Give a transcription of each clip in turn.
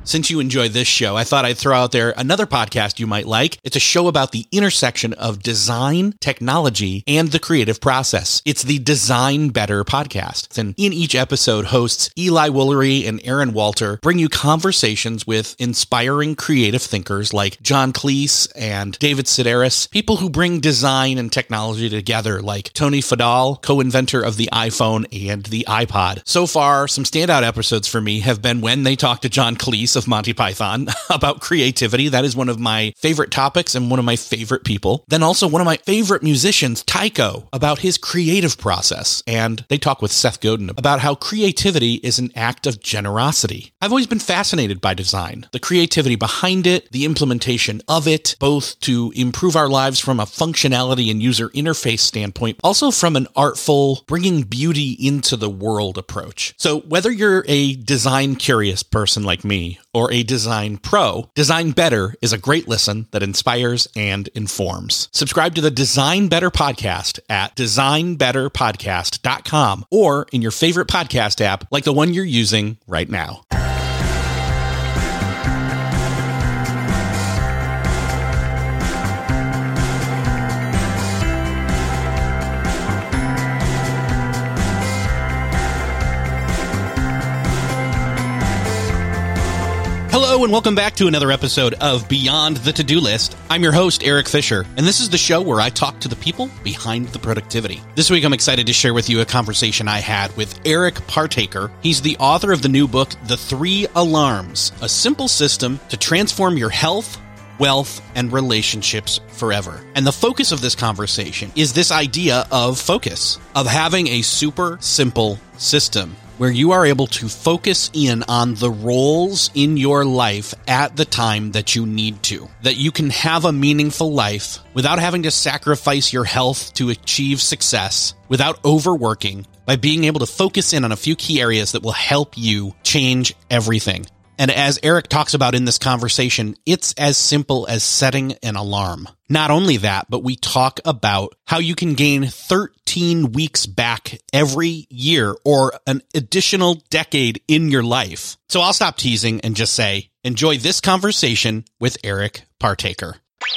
Since you enjoy this show, I thought I'd throw out there another podcast you might like. It's a show about the intersection of design, technology, and the creative process. It's the Design Better podcast. And in each episode, hosts Eli Woolery and Aaron Walter bring you conversations with inspiring creative thinkers like John Cleese and David Sedaris, people who bring design and technology together like Tony Fadal, co-inventor of the iPhone and the iPod. So far, some standout episodes for me have been when they talk to John Cleese of Monty Python about creativity. That is one of my favorite topics and one of my favorite people. Then also one of my favorite musicians, Tycho, about his creative process. And they talk with Seth Godin about how creativity is an act of generosity. I've always been fascinated by design, the creativity behind it, the implementation of it, both to improve our lives from a functionality and user interface standpoint, also from an artful, bringing beauty into the world approach. So whether you're a design curious person like me or a design pro, Design Better is a great listen that inspires and informs. Subscribe to the Design Better podcast at designbetterpodcast.com or in your favorite podcast app like the one you're using right now. Hello and welcome back to another episode of Beyond the To-Do List. I'm your host, Eric Fisher, and this is the show where I talk to the people behind the productivity. This week, I'm excited to share with you a conversation I had with Eric Partaker. He's the author of the new book, The 3 Alarms, a simple system to transform your health, wealth, and relationships forever. And the focus of this conversation is this idea of focus, of having a super simple system where you are able to focus in on the roles in your life at the time that you need to, that you can have a meaningful life without having to sacrifice your health to achieve success, without overworking, by being able to focus in on a few key areas that will help you change everything. And as Eric talks about in this conversation, it's as simple as setting an alarm. Not only that, but we talk about how you can gain 13 weeks back every year or an additional decade in your life. So I'll stop teasing and just say, enjoy this conversation with Eric Partaker.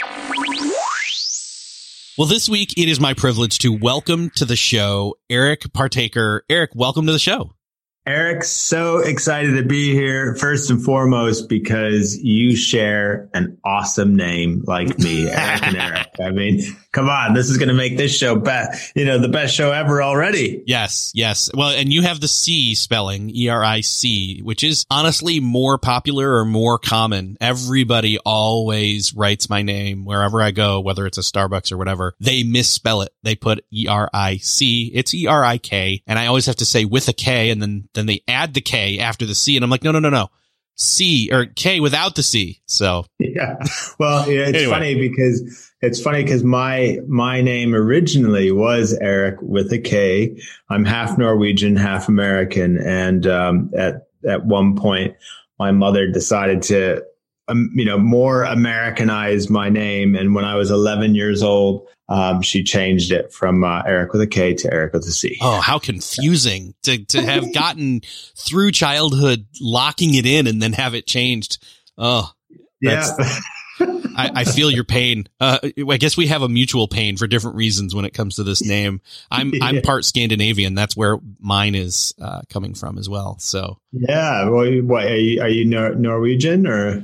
Well, this week, it is my privilege to welcome to the show Eric Partaker. Eric, welcome to the show. Eric, so excited to be here, first and foremost, because you share an awesome name like me, Eric and Eric. I mean, come on, this is going to make this show the best show ever already. Yes. Well, and you have the C spelling, E-R-I-C, which is honestly more popular or more common. Everybody always writes my name wherever I go, whether it's a Starbucks or whatever. They misspell it. They put E-R-I-C. It's E-R-I-K. And I always have to say with a K, and then they add the K after the C. And I'm like, no. C or K without the C. So yeah. Well, it's funny because my name originally was Eric with a K. I'm half Norwegian, half American. And at one point, my mother decided to more Americanize my name. And when I was 11 years old, she changed it from Eric with a K to Eric with a C. Oh, how confusing to have gotten through childhood, locking it in and then have it changed. Oh, yeah. I feel your pain. I guess we have a mutual pain for different reasons when it comes to this name. I'm part Scandinavian. That's where mine is coming from as well. So yeah. Well, what are you Norwegian or?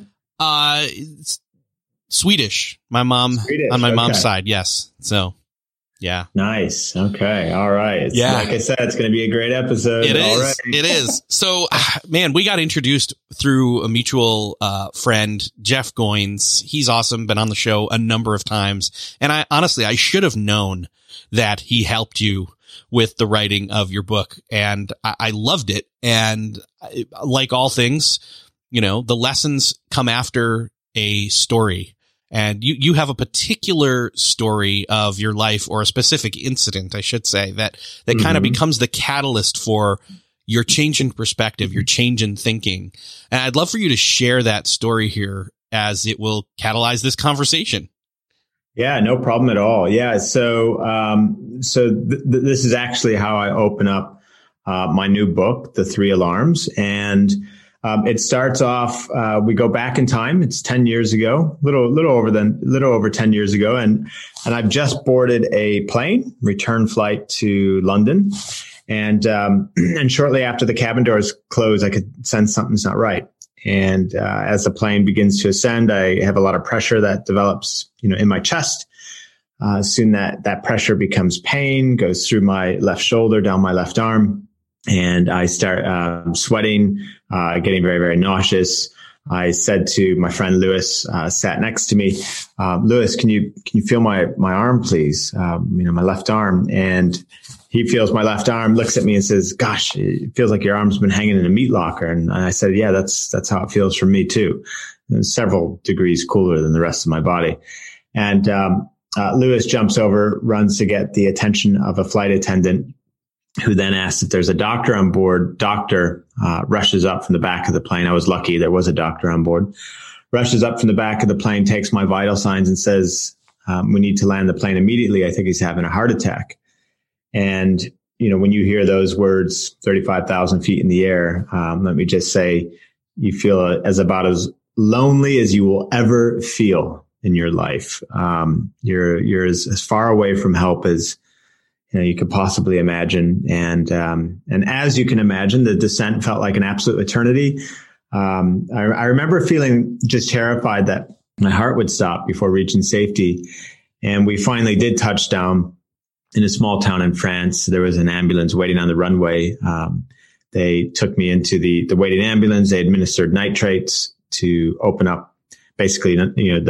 Swedish. My mom on my mom's side. Yes. So, yeah. Nice. Okay. All right. Yeah. Like I said, it's going to be a great episode. It is. It is. So, man, we got introduced through a mutual friend, Jeff Goins. He's awesome. Been on the show a number of times. And I should have known that he helped you with the writing of your book. And I loved it. And like all things, the lessons come after a story. And you have a particular story of your life, or a specific incident, I should say, that kind of becomes the catalyst for your change in perspective, your change in thinking. And I'd love for you to share that story here, as it will catalyze this conversation. Yeah, no problem at all. Yeah. So this is actually how I open up my new book, The 3 Alarms. And It starts off, we go back in time. It's 10 years ago, little over 10 years ago. And I've just boarded a plane, return flight to London. And shortly after the cabin doors close, I could sense something's not right. And as the plane begins to ascend, I have a lot of pressure that develops, in my chest. Soon that pressure becomes pain, goes through my left shoulder, down my left arm, and I start sweating, getting very, very nauseous. I said to my friend Lewis, sat next to me, Lewis, can you feel my arm, please? My left arm. And he feels my left arm, looks at me and says, gosh, it feels like your arm's been hanging in a meat locker. And I said, yeah, that's how it feels for me too. Several degrees cooler than the rest of my body. And Lewis jumps over, runs to get the attention of a flight attendant, who then asks if there's a doctor on board. Doctor rushes up from the back of the plane. I was lucky there was a doctor on board. Rushes up from the back of the plane, takes my vital signs and says, we need to land the plane immediately. I think he's having a heart attack. And, when you hear those words, 35,000 feet in the air, let me just say, you feel about as lonely as you will ever feel in your life. You're as far away from help as you could possibly imagine. And as you can imagine, the descent felt like an absolute eternity. I remember feeling just terrified that my heart would stop before reaching safety. And we finally did touch down in a small town in France. There was an ambulance waiting on the runway. They took me into the waiting ambulance. They administered nitrates to open up basically,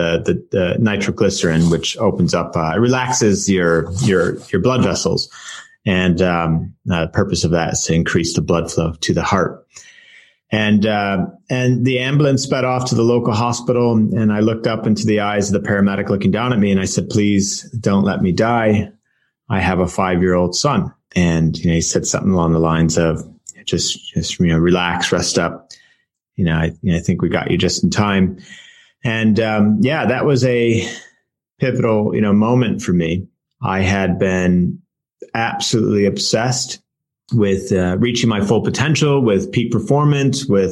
the nitroglycerin, which opens up, relaxes your blood vessels. And the purpose of that is to increase the blood flow to the heart. And the ambulance sped off to the local hospital. And I looked up into the eyes of the paramedic looking down at me. And I said, please don't let me die. I have a 5-year-old son. And, he said something along the lines of just relax, rest up. I think we got you just in time. And, that was a pivotal, moment for me. I had been absolutely obsessed with, reaching my full potential, with peak performance, with,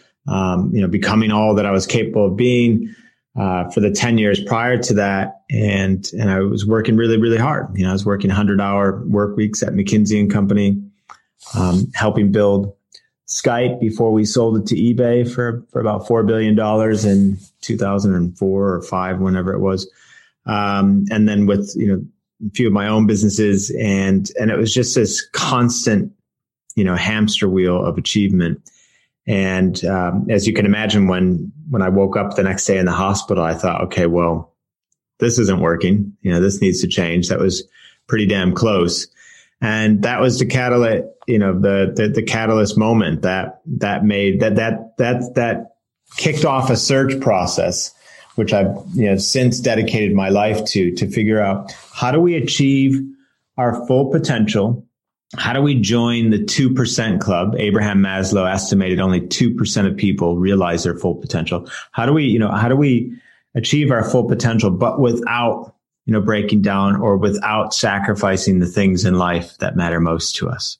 becoming all that I was capable of being, for the 10 years prior to that. And I was working really, really hard. I was working 100-hour work weeks at McKinsey & Company, helping build Skype before we sold it to eBay for about $4 billion in 2004 or 5, whenever it was. And then with, a few of my own businesses, and it was just this constant, hamster wheel of achievement. And, as you can imagine, when I woke up the next day in the hospital, I thought, okay, well, this isn't working. This needs to change. That was pretty damn close. And that was the catalyst, the catalyst moment that made that kicked off a search process, which I've, since dedicated my life to figure out how do we achieve our full potential? How do we join the 2% club? Abraham Maslow estimated only 2% of people realize their full potential. How do we achieve our full potential, but without breaking down or without sacrificing the things in life that matter most to us?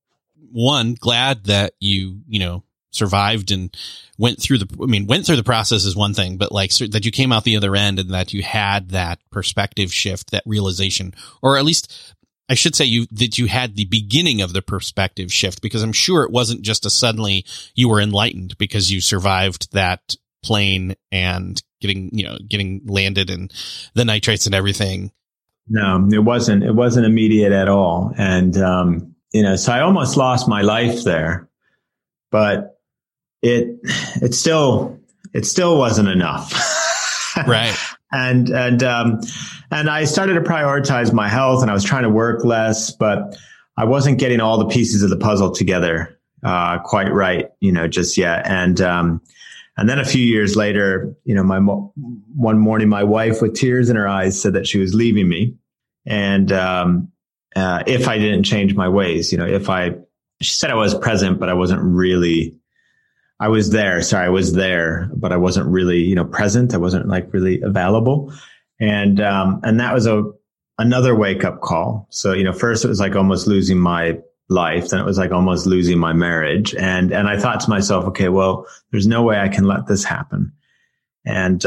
One, glad that you survived and went through the process is one thing, but that you came out the other end and that you had that perspective shift, that realization, or at least I should say that you had the beginning of the perspective shift, because I'm sure it wasn't just a suddenly you were enlightened because you survived that plane and getting landed and the nitrates and everything. No, it wasn't immediate at all. And, so I almost lost my life there, but it still wasn't enough. Right. And I started to prioritize my health, and I was trying to work less, but I wasn't getting all the pieces of the puzzle together, quite right, just yet. And then a few years later, one morning, my wife with tears in her eyes said that she was leaving me. And, if I didn't change my ways, she said I was present, but I wasn't really, I was there, but I wasn't really, present. I wasn't really available. And that was another wake up call. So, first it was like almost losing my life, then it was like almost losing my marriage. And I thought to myself, okay, well, there's no way I can let this happen. And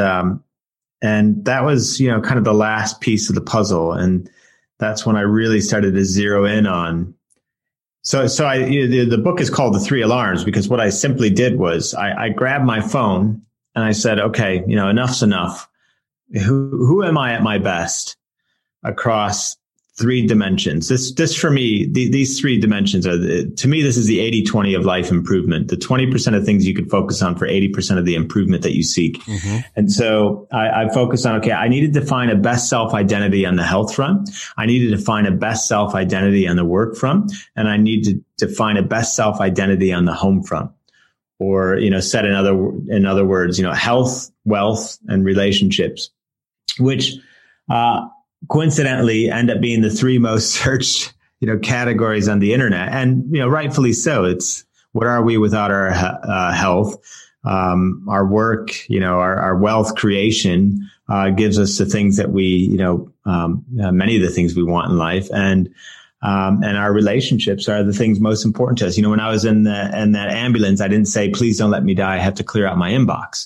that was, kind of the last piece of the puzzle. And that's when I really started to zero in on. So the book is called The 3 Alarms, because what I simply did was I grabbed my phone and I said, okay, enough's enough. Who am I at my best across 3 dimensions? This for me, these 3 dimensions are, to me, this is the 80-20 of life improvement. The 20% of things you could focus on for 80% of the improvement that you seek. Mm-hmm. And so I focused on, okay, I needed to find a best self identity on the health front. I needed to find a best self identity on the work front. And I needed to find a best self identity on the home front. Or, said in other words, health, wealth, and relationships, which, coincidentally end up being the 3 most searched, categories on the internet. And, rightfully so. It's what are we without our health? Our work, our wealth creation, gives us the things that we, many of the things we want in life. And our relationships are the things most important to us. When I was in that ambulance, I didn't say, please don't let me die. I have to clear out my inbox.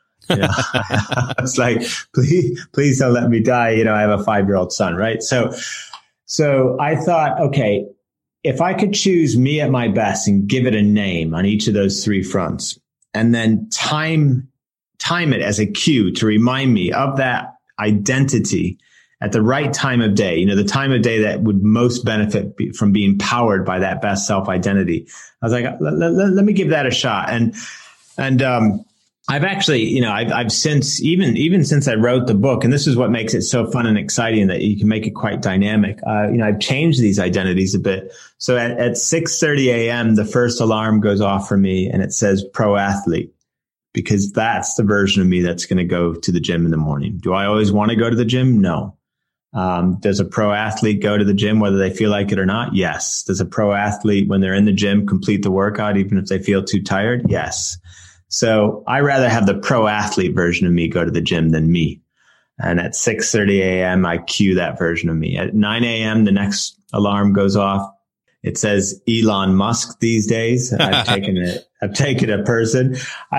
It's like, please don't let me die. I have a 5-year-old son, right? So I thought, okay, if I could choose me at my best and give it a name on each of those 3 fronts, and then time it as a cue to remind me of that identity at the right time of day, the time of day that would most benefit from being powered by that best self identity. I was like, let me give that a shot. And I've actually, I've since, even since I wrote the book, and this is what makes it so fun and exciting, that you can make it quite dynamic. I've changed these identities a bit. So at 6:30 a.m., the first alarm goes off for me and it says pro athlete, because that's the version of me that's going to go to the gym in the morning. Do I always want to go to the gym? No. Does a pro athlete go to the gym whether they feel like it or not? Yes. Does a pro athlete, when they're in the gym, complete the workout even if they feel too tired? Yes. So I rather have the pro athlete version of me go to the gym than me. And at 6:30 a.m., I cue that version of me. At 9 a.m., the next alarm goes off. It says Elon Musk these days. I've taken a person.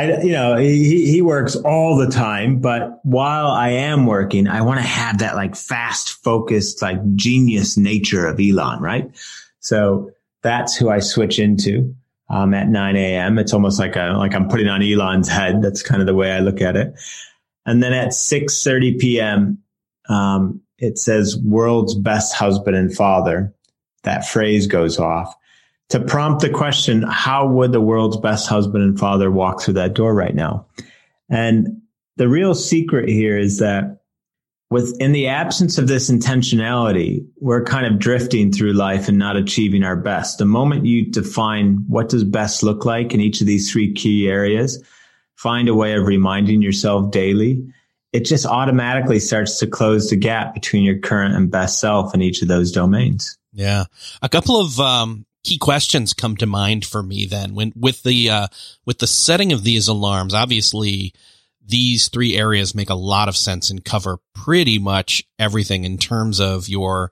He works all the time, but while I am working, I want to have that like fast, focused, like genius nature of Elon, right? So that's who I switch into. At 9 a.m. It's almost like I'm putting on Elon's head. That's kind of the way I look at it. And then at 6:30 p.m., it says world's best husband and father. That phrase goes off to prompt the question, how would the world's best husband and father walk through that door right now? And the real secret here is that in the absence of this intentionality, we're kind of drifting through life and not achieving our best. The moment you define what does best look like in each of these 3 key areas, find a way of reminding yourself daily, it just automatically starts to close the gap between your current and best self in each of those domains. Yeah. A couple of key questions come to mind for me then. With the setting of these alarms, obviously these 3 areas make a lot of sense and cover pretty much everything in terms of your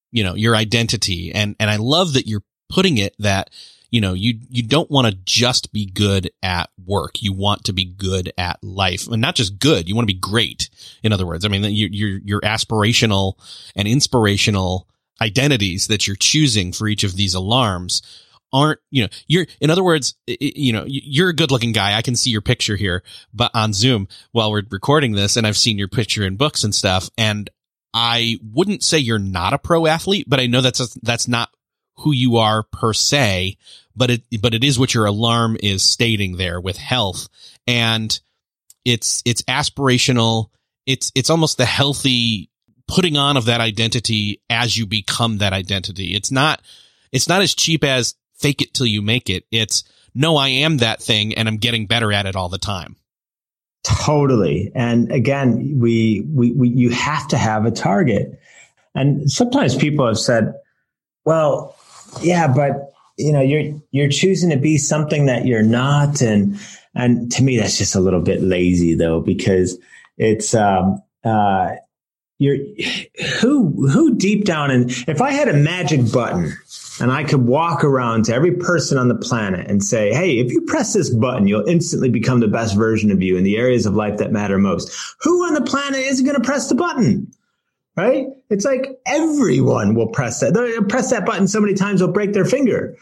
identity. And I love that you're putting it that, you don't want to just be good at work. You want to be good at life, and not just good. You want to be great. In other words, I mean, your aspirational and inspirational identities that you're choosing for each of these alarms aren't, in other words, you're a good looking guy. I can see your picture here, but on Zoom while we're recording this, and I've seen your picture in books and stuff. And I wouldn't say you're not a pro athlete, but I know that's not who you are per se, but it is what your alarm is stating there with health. And it's aspirational. It's almost the healthy putting on of that identity as you become that identity. It's not as cheap as fake it till you make it. It's no, I am that thing and I'm getting better at it all the time. Totally. And again, you have to have a target. And sometimes people have said, well, yeah, but you're choosing to be something that you're not. And to me, that's just a little bit lazy though, because it's, who deep down, and if I had a magic button and I could walk around to every person on the planet and say, hey, if you press this button, you'll instantly become the best version of you in the areas of life that matter most. Who on the planet isn't going to press the button? Right? It's like everyone will press that. They'll press that button so many times they'll break their finger.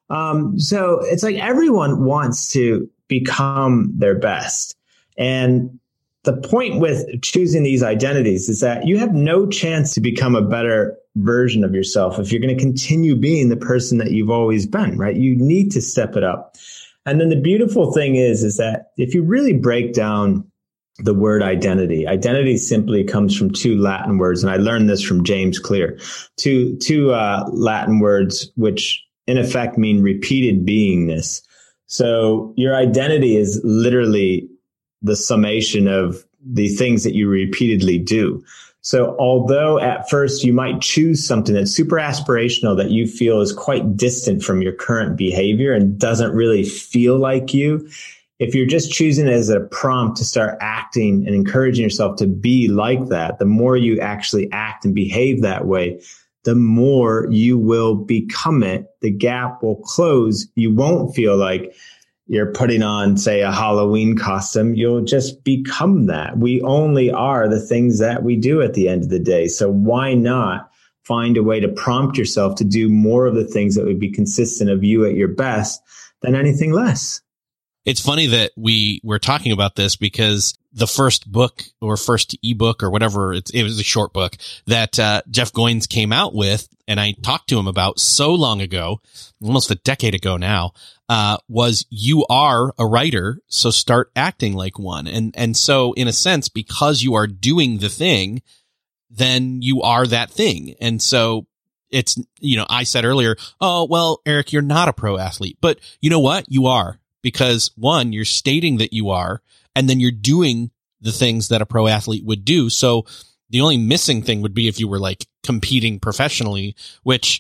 So it's like everyone wants to become their best. And the point with choosing these identities is that you have no chance to become a better version of yourself if you're going to continue being the person that you've always been, right? You need to step it up. And then the beautiful thing is that if you really break down the word identity simply comes from two Latin words. And I learned this from James Clear, two Latin words, which in effect mean repeated beingness. So your identity is literally the summation of the things that you repeatedly do. So although at first you might choose something that's super aspirational that you feel is quite distant from your current behavior and doesn't really feel like you, if you're just choosing it as a prompt to start acting and encouraging yourself to be like that, the more you actually act and behave that way, the more you will become it. The gap will close. You won't feel like you're putting on, say, a Halloween costume. You'll just become that. We only are the things that we do at the end of the day. So why not find a way to prompt yourself to do more of the things that would be consistent of you at your best than anything less? It's funny that we were talking about this because the first book or first ebook or whatever, it was a short book that Jeff Goins came out with, and I talked to him about so long ago, almost a decade ago now, was you are a writer, so start acting like one. And so in a sense, because you are doing the thing, then you are that thing. And so it's, I said earlier, oh, well, Eric, you're not a pro athlete, but you know what? You are. Because one, you're stating that you are, and then you're doing the things that a pro athlete would do. So the only missing thing would be if you were like competing professionally, which,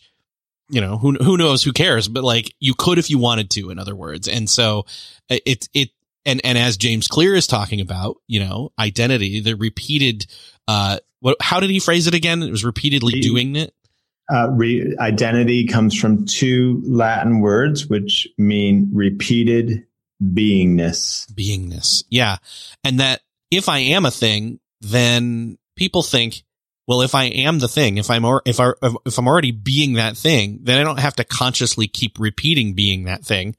who knows, who cares? But like you could if you wanted to, in other words. And so and as James Clear is talking about, identity, the repeated, how did he phrase it again? It was repeatedly doing it. Identity comes from two Latin words, which mean repeated beingness. Beingness. Yeah. And that if I am a thing, then people think, well, if I am the thing, if I'm already being that thing, then I don't have to consciously keep repeating being that thing.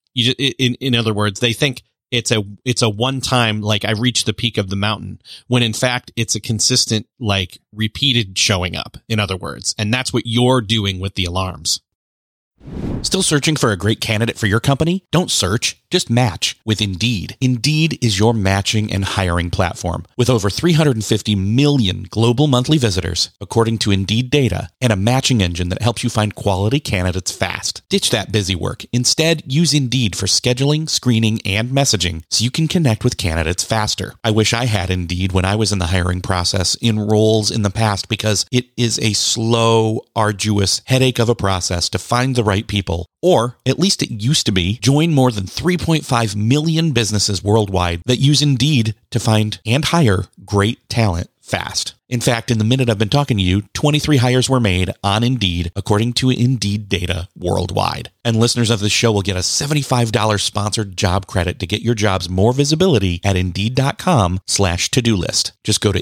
In other words, they think it's a one time, like I reached the peak of the mountain, when in fact it's a consistent, like repeated showing up, in other words. And that's what you're doing with the alarms. Still searching for a great candidate for your company? Don't search, just match with Indeed. Indeed is your matching and hiring platform with over 350 million global monthly visitors, according to Indeed data, and a matching engine that helps you find quality candidates fast. Ditch that busy work. Instead, use Indeed for scheduling, screening, and messaging so you can connect with candidates faster. I wish I had Indeed when I was in the hiring process in roles in the past, because it is a slow, arduous headache of a process to find the right people. Or, at least it used to be. Join more than 3.5 million businesses worldwide that use Indeed to find and hire great talent fast. In fact, in the minute I've been talking to you, 23 hires were made on Indeed, according to Indeed data worldwide. And listeners of this show will get a $75 sponsored job credit to get your jobs more visibility at Indeed.com/to-do list. Just go to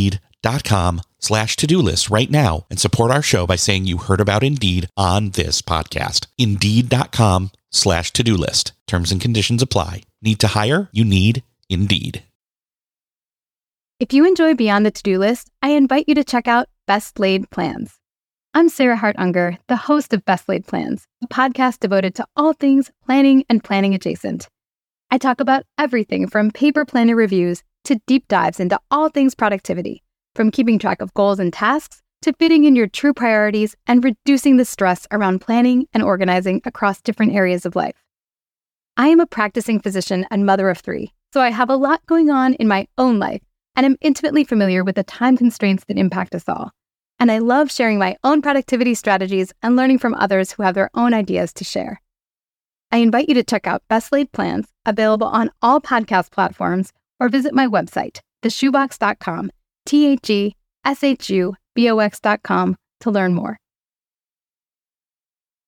Indeed.com/to-do list right now and support our show by saying you heard about Indeed on this podcast. Indeed.com/to-do list. Terms and conditions apply. Need to hire? You need Indeed. If you enjoy Beyond the To-Do List, I invite you to check out Best Laid Plans. I'm Sarah Hart Unger, the host of Best Laid Plans, a podcast devoted to all things planning and planning adjacent. I talk about everything from paper planner reviews to deep dives into all things productivity, from keeping track of goals and tasks to fitting in your true priorities and reducing the stress around planning and organizing across different areas of life. I am a practicing physician and mother of 3, so I have a lot going on in my own life and am intimately familiar with the time constraints that impact us all. And I love sharing my own productivity strategies and learning from others who have their own ideas to share. I invite you to check out Best Laid Plans, available on all podcast platforms, or visit my website, theshoebox.com, TheShubox.com, to learn more.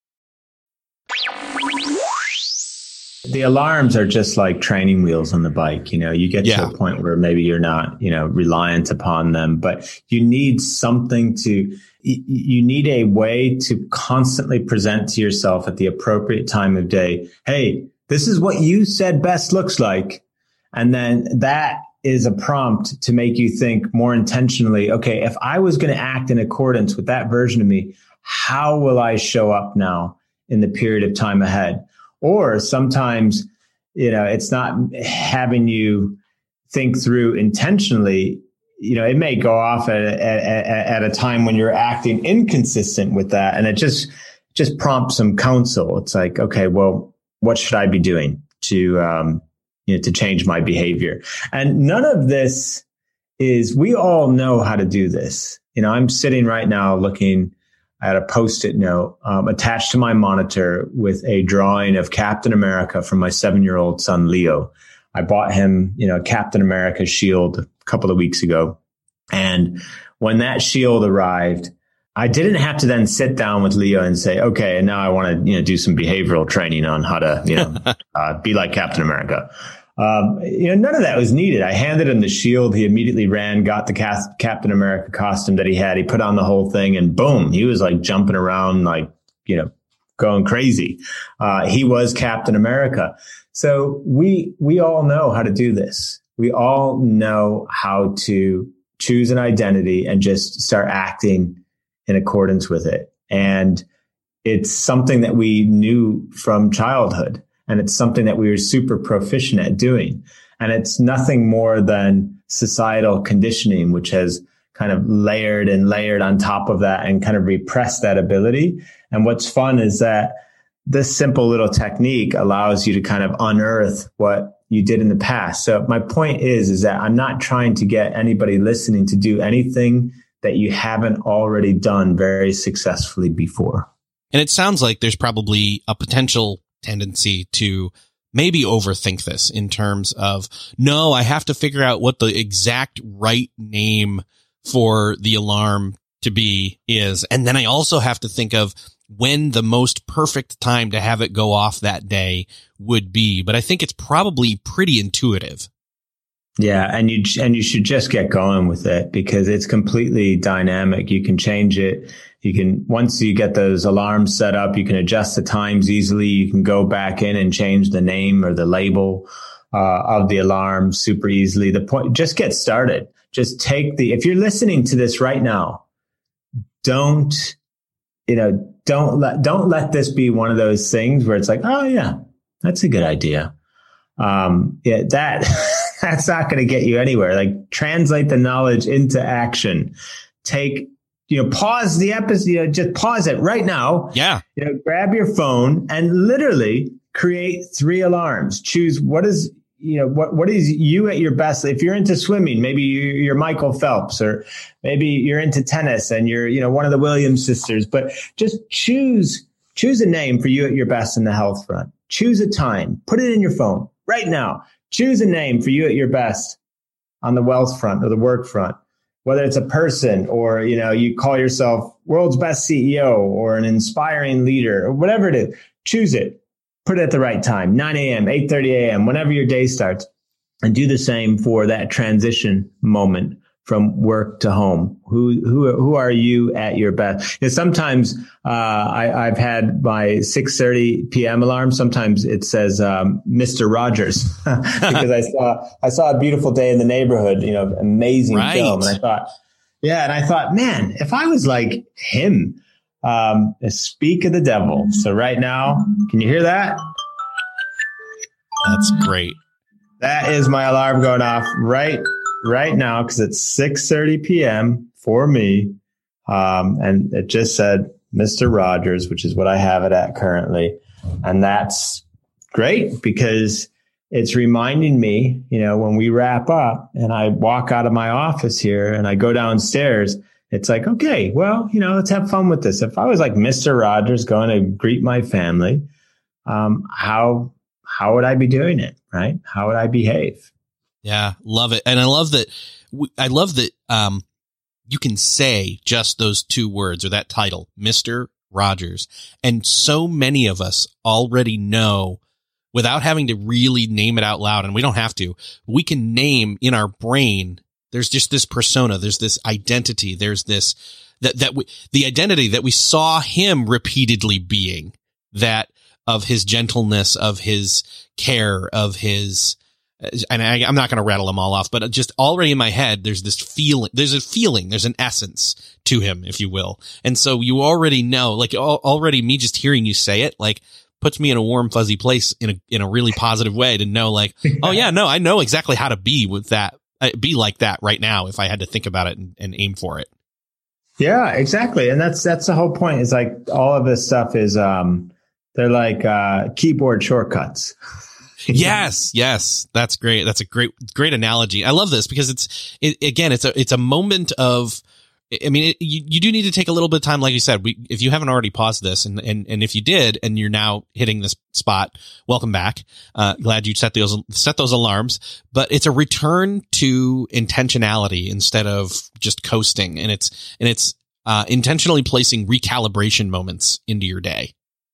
The alarms are just like training wheels on the bike. You get to a point where maybe you're not, reliant upon them, but you need you need a way to constantly present to yourself at the appropriate time of day. Hey, this is what you said best looks like. And then that is a prompt to make you think more intentionally. Okay, if I was going to act in accordance with that version of me, how will I show up now in the period of time ahead? Or sometimes, it's not having you think through intentionally. It may go off at a time when you're acting inconsistent with that. And it just prompts some counsel. It's like, okay, well, what should I be doing to change my behavior? And none of this we all know how to do this. I'm sitting right now looking at a Post-it note attached to my monitor with a drawing of Captain America from my 7-year-old son, Leo. I bought him, Captain America shield a couple of weeks ago. And when that shield arrived, I didn't have to then sit down with Leo and say, okay, and now I want to, do some behavioral training on how to, be like Captain America. None of that was needed. I handed him the shield. He immediately ran, got the Captain America costume that he had. He put on the whole thing and boom, he was like jumping around, like, going crazy. He was Captain America. So we all know how to do this. We all know how to choose an identity and just start acting in accordance with it. And it's something that we knew from childhood. And it's something that we were super proficient at doing. And it's nothing more than societal conditioning, which has kind of layered on top of that and kind of repressed that ability. And what's fun is that this simple little technique allows you to kind of unearth what you did in the past. So my point is that I'm not trying to get anybody listening to do anything that you haven't already done very successfully before. And it sounds like there's probably a potential tendency to maybe overthink this in terms of, no, I have to figure out what the exact right name for the alarm to be is. And then I also have to think of when the most perfect time to have it go off that day would be. But I think it's probably pretty intuitive. Yeah. And you should just get going with it because it's completely dynamic. You can change it. Once you get those alarms set up, you can adjust the times easily. You can go back in and change the name or the label of the alarm super easily. Just get started. Just if you're listening to this right now, don't let this be one of those things where it's like, oh yeah, that's a good idea. That's not going to get you anywhere. Like translate the knowledge into action. Pause the episode, just pause it right now. Yeah. Grab your phone and literally create 3 alarms. Choose what is you at your best. If you're into swimming, maybe you're Michael Phelps, or maybe you're into tennis and you're, one of the Williams sisters, but just choose a name for you at your best in the health front. Choose a time, put it in your phone right now. Choose a name for you at your best on the wealth front or the work front. Whether it's a person or, you call yourself world's best CEO or an inspiring leader or whatever it is, choose it. Put it at the right time, 9 a.m., 8:30 a.m., whenever your day starts, and do the same for that transition moment from work to home. Who are you at your best? Sometimes I've had my 6:30 p.m. alarm. Sometimes it says Mr. Rogers because I saw A Beautiful Day in the Neighborhood, amazing film, and I thought, man, if I was like him. Speak of the devil. So right now, can you hear that? That's great. That is my alarm going off right now because it's 6:30 p.m. for me. And it just said Mr. Rogers, which is what I have it at currently. And that's great because it's reminding me, when we wrap up and I walk out of my office here and I go downstairs, it's like, okay, well, let's have fun with this. If I was like Mr. Rogers going to greet my family, how would I be doing it? Right? How would I behave? Yeah. Love it. And I love that. You can say just those 2 words or that title, Mr. Rogers. And so many of us already know without having to really name it out loud. And we don't have to. We can name in our brain. There's just this persona. There's this identity. There's this the identity that we saw him repeatedly being, that of his gentleness, of his care, of his. And I'm not going to rattle them all off, but just already in my head, there's this feeling, there's an essence to him, if you will. And so you already know, like already me just hearing you say it, like puts me in a warm, fuzzy place in a really positive way to know like, oh yeah, no, I know exactly how to be with that, be like that right now if I had to think about it and aim for it. Yeah, exactly. And that's the whole point, is like all of this stuff is, they're like, keyboard shortcuts. Yes. That's great. That's a great analogy. I love this because it's a moment of, I mean, you do need to take a little bit of time. Like you said, if you haven't already paused this and if you did, and you're now hitting this spot, welcome back. Glad you set those alarms, but it's a return to intentionality instead of just coasting. And it's intentionally placing recalibration moments into your day.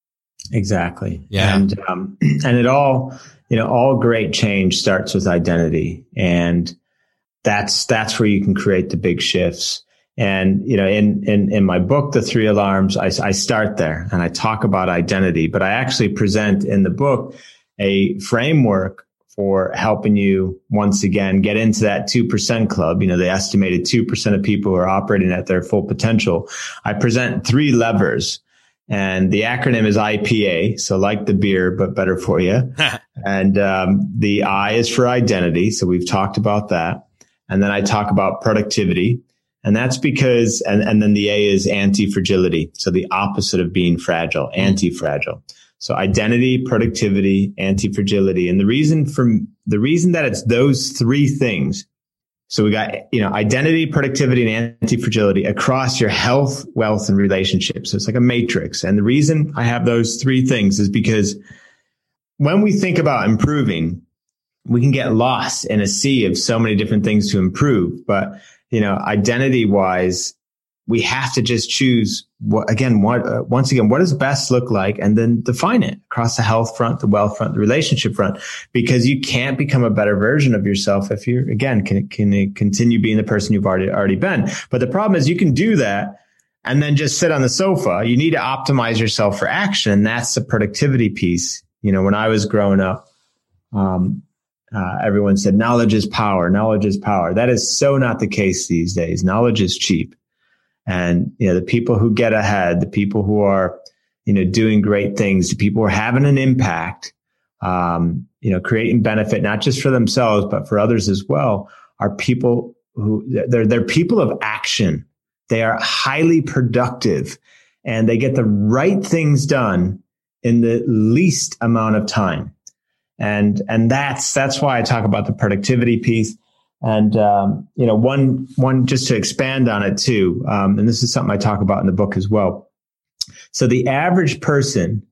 Exactly. Yeah. And it all, all great change starts with identity, and that's where you can create the big shifts. And, in my book, The 3 Alarms, I start there and I talk about identity, but I actually present in the book a framework for helping you once again get into that 2% club, the estimated 2% of people who are operating at their full potential. I present 3 levers. And the acronym is IPA. So like the beer, but better for you. And the I is for identity. So we've talked about that. And then I talk about productivity. And that's because, and then the A is anti-fragility. So the opposite of being fragile, anti-fragile. So identity, productivity, anti-fragility. And the reason that it's those 3 things. So we got, identity, productivity, and anti-fragility across your health, wealth, and relationships. So it's like a matrix. And the reason I have those 3 things is because when we think about improving, we can get lost in a sea of so many different things to improve. But, identity wise, we have to just choose what does best look like, and then define it across the health front, the wealth front, the relationship front, because you can't become a better version of yourself if you're, again, can continue being the person you've already been. But the problem is you can do that and then just sit on the sofa. You need to optimize yourself for action. That's the productivity piece. When I was growing up, everyone said knowledge is power. Knowledge is power. That is so not the case these days. Knowledge is cheap. And, the people who get ahead, the people who are, doing great things, the people who are having an impact, creating benefit, not just for themselves, but for others as well, are people who they're people of action. They are highly productive and they get the right things done in the least amount of time. And that's why I talk about the productivity piece. And, one, just to expand on it too. And this is something I talk about in the book as well. So the average person,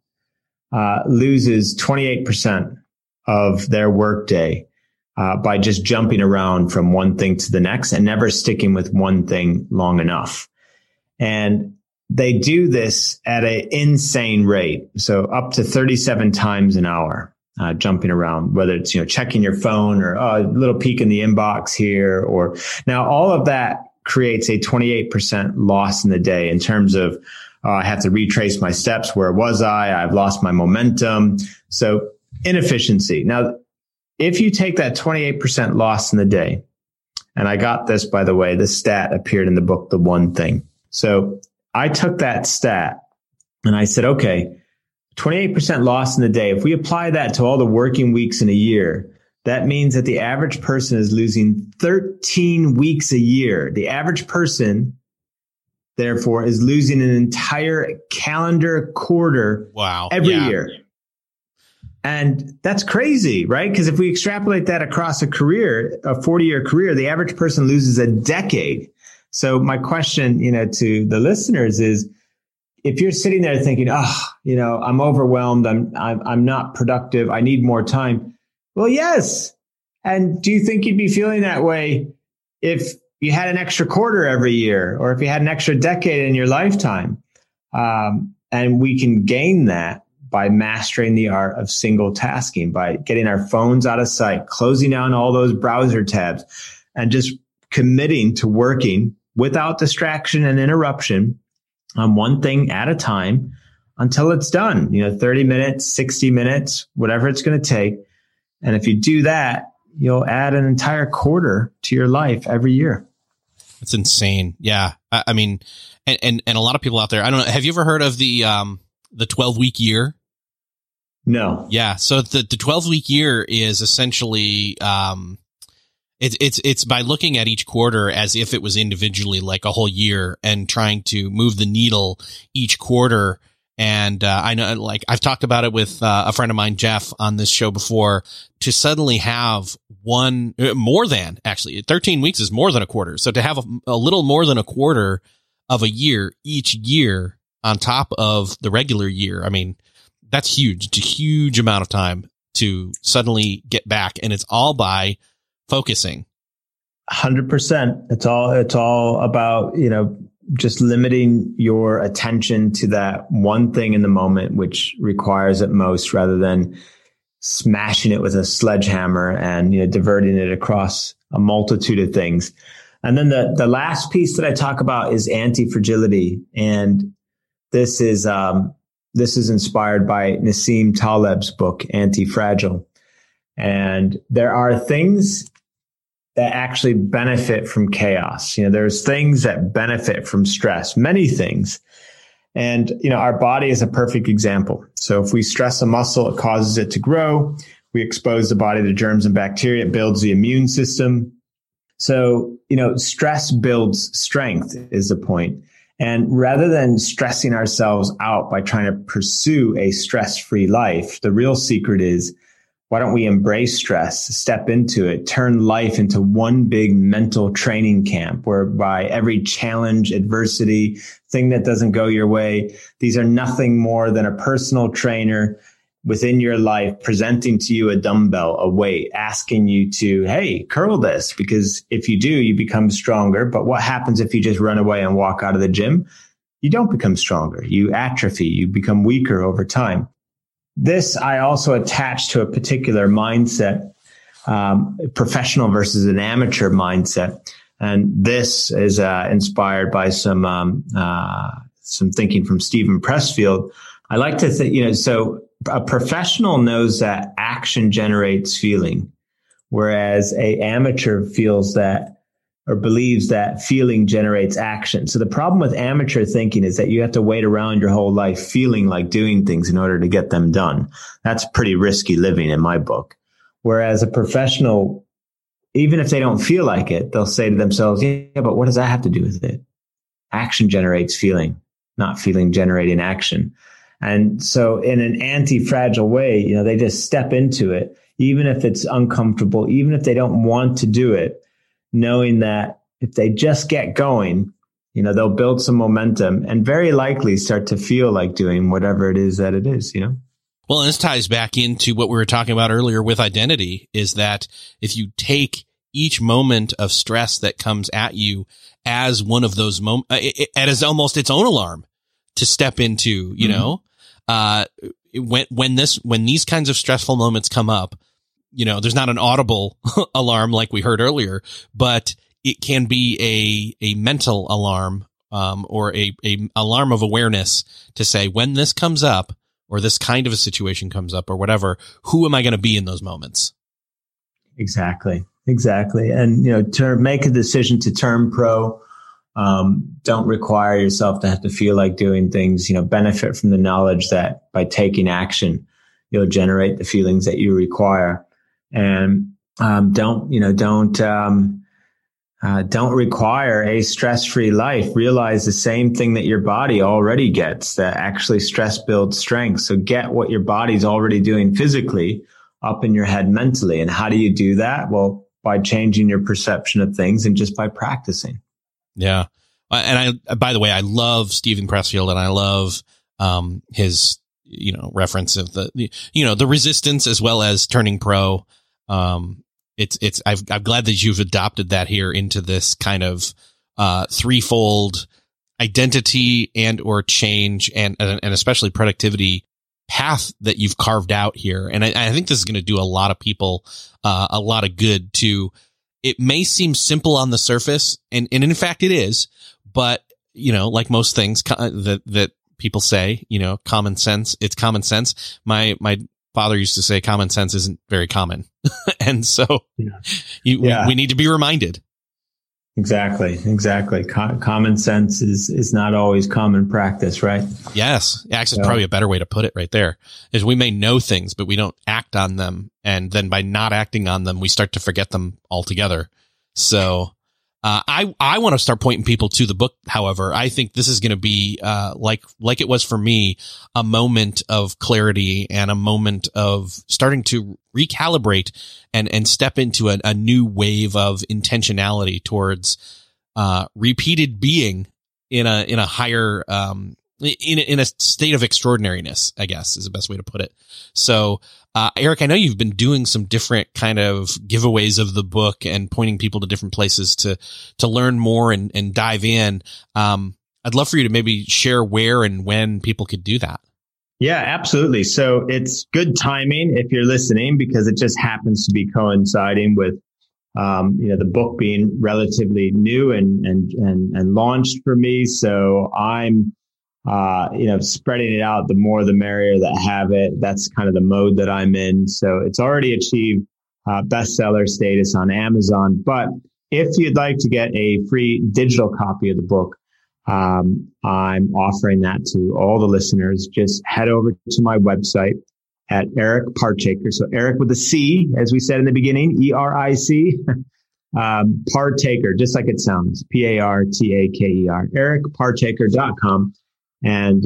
loses 28% of their workday, by just jumping around from one thing to the next and never sticking with one thing long enough. And they do this at an insane rate. So up to 37 times an hour. Jumping around, whether it's, checking your phone or a little peek in the inbox here, or now all of that creates a 28% loss in the day in terms of, I have to retrace my steps. Where was I? I've lost my momentum. So inefficiency. Now, if you take that 28% loss in the day, and I got this, by the way, this stat appeared in the book, The One Thing. So I took that stat and I said, okay, 28% loss in the day. If we apply that to all the working weeks in a year, that means that the average person is losing 13 weeks a year. The average person, therefore, is losing an entire calendar quarter every year. And that's crazy, right? Because if we extrapolate that across a career, a 40-year career, the average person loses a decade. So my question, to the listeners is, if you're sitting there thinking, I'm overwhelmed, I'm not productive, I need more time. Well, yes. And do you think you'd be feeling that way if you had an extra quarter every year, or if you had an extra decade in your lifetime? And we can gain that by mastering the art of single tasking, by getting our phones out of sight, closing down all those browser tabs, and just committing to working without distraction and interruption on one thing at a time until it's done, 30 minutes, 60 minutes, whatever it's going to take. And if you do that, you'll add an entire quarter to your life every year. That's insane. Yeah. I mean, and a lot of people out there, I don't know. Have you ever heard of the 12-week year? No. Yeah. So the 12-week year is essentially, it's by looking at each quarter as if it was individually like a whole year and trying to move the needle each quarter. And I know, like, I've talked about it with a friend of mine, Jeff, on this show before, to suddenly have more than 13 weeks is more than a quarter. So to have a little more than a quarter of a year each year on top of the regular year, I mean, that's huge. It's a huge amount of time to suddenly get back. And it's all by focusing. 100%. It's all about, just limiting your attention to that one thing in the moment, which requires it most, rather than smashing it with a sledgehammer and, diverting it across a multitude of things. And then the last piece that I talk about is anti-fragility. And this is inspired by Nassim Taleb's book, Anti-Fragile. And there are things that actually benefit from chaos. There's things that benefit from stress, many things. And, our body is a perfect example. So if we stress a muscle, it causes it to grow. We expose the body to germs and bacteria. It builds the immune system. So, stress builds strength is the point. And rather than stressing ourselves out by trying to pursue a stress-free life, the real secret is, why don't we embrace stress, step into it, turn life into one big mental training camp, whereby every challenge, adversity, thing that doesn't go your way, these are nothing more than a personal trainer within your life presenting to you a dumbbell, a weight, asking you to, hey, curl this, because if you do, you become stronger. But what happens if you just run away and walk out of the gym? You don't become stronger. You atrophy. You become weaker over time. This I also attach to a particular mindset, professional versus an amateur mindset. And this is inspired by some thinking from Stephen Pressfield. I like to think, so a professional knows that action generates feeling, whereas a amateur feels that or believes that feeling generates action. So the problem with amateur thinking is that you have to wait around your whole life feeling like doing things in order to get them done. That's pretty risky living in my book. Whereas a professional, even if they don't feel like it, they'll say to themselves, yeah, but what does that have to do with it? Action generates feeling, not feeling generating action. And so in an anti-fragile way, they just step into it, even if it's uncomfortable, even if they don't want to do it, knowing that if they just get going, they'll build some momentum and very likely start to feel like doing whatever it is that it is, Well, and this ties back into what we were talking about earlier with identity, is that if you take each moment of stress that comes at you as one of those moments, as almost its own alarm to step into, when these kinds of stressful moments come up, there's not an audible alarm like we heard earlier, but it can be a mental alarm, or a alarm of awareness to say, when this comes up or this kind of a situation comes up or whatever, who am I going to be in those moments? Exactly. And, to make a decision to turn pro, don't require yourself to have to feel like doing things, benefit from the knowledge that by taking action, you'll generate the feelings that you require. And don't require a stress-free life. Realize the same thing that your body already gets, that actually stress builds strength. So get what your body's already doing physically up in your head mentally. And how do you do that? Well, by changing your perception of things and just by practicing. Yeah. And by the way, I love Stephen Pressfield, and I love his reference of the resistance as well as turning pro. I'm glad that you've adopted that here into this kind of threefold identity and or change and especially productivity path that you've carved out here. And I think this is going to do a lot of people a lot of good too. It may seem simple on the surface, and in fact it is, but like most things that people say, common sense, it's common sense. My father used to say common sense isn't very common. And so we need to be reminded. Exactly. Common sense is not always common practice, right? Yes. Actually, probably a better way to put it right there is we may know things, but we don't act on them. And then by not acting on them, we start to forget them altogether. So I want to start pointing people to the book. However, I think this is going to be like it was for me, a moment of clarity and a moment of starting to recalibrate and step into a new wave of intentionality towards repeated being in a higher in a state of extraordinariness, I guess is the best way to put it. So Eric, I know you've been doing some different kind of giveaways of the book and pointing people to different places to learn more and dive in. I'd love for you to maybe share where and when people could do that. Yeah, absolutely. So it's good timing if you're listening, because it just happens to be coinciding with, the book being relatively new and launched for me. So I'm, spreading it out, the more the merrier that have it. That's kind of the mode that I'm in. So it's already achieved bestseller status on Amazon. But if you'd like to get a free digital copy of the book, I'm offering that to all the listeners. Just head over to my website at Eric Partaker. So Eric with a C, as we said in the beginning, ERIC, Partaker, just like it sounds, PARTAKER, ericpartaker.com. And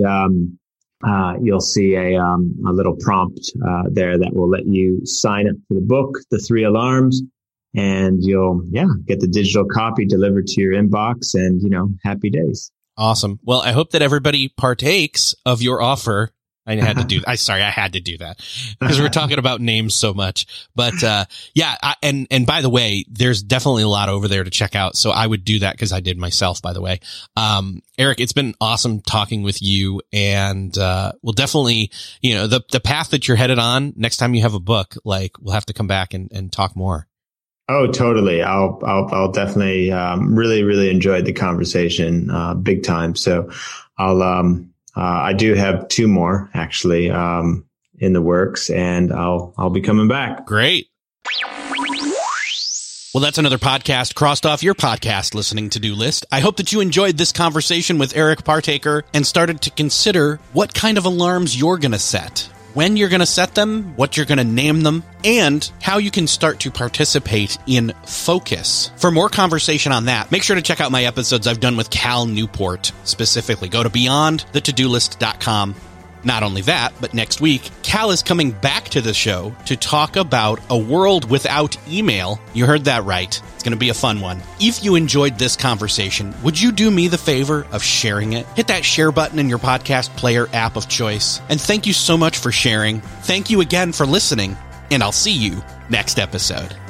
you'll see a little prompt there that will let you sign up for the book, The 3 Alarms, and you'll get the digital copy delivered to your inbox, and happy days. Awesome. Well, I hope that everybody partakes of your offer. I had to do that because we're talking about names so much. But and by the way, there's definitely a lot over there to check out. So I would do that because I did myself, by the way. Eric, it's been awesome talking with you, and we'll definitely, the path that you're headed on, next time you have a book, we'll have to come back and talk more. Oh, totally. I'll definitely really, really enjoyed the conversation big time. So I do have 2 more actually in the works, and I'll be coming back. Great. Well, that's another podcast crossed off your podcast listening to-do list. I hope that you enjoyed this conversation with Eric Partaker and started to consider what kind of alarms you're going to set, when you're going to set them, what you're going to name them, and how you can start to participate in focus. For more conversation on that, make sure to check out my episodes I've done with Cal Newport specifically. Go to beyondthetodolist.com. Not only that, but next week, Cal is coming back to the show to talk about a world without email. You heard that right. It's going to be a fun one. If you enjoyed this conversation, would you do me the favor of sharing it? Hit that share button in your podcast player app of choice. And thank you so much for sharing. Thank you again for listening, and I'll see you next episode.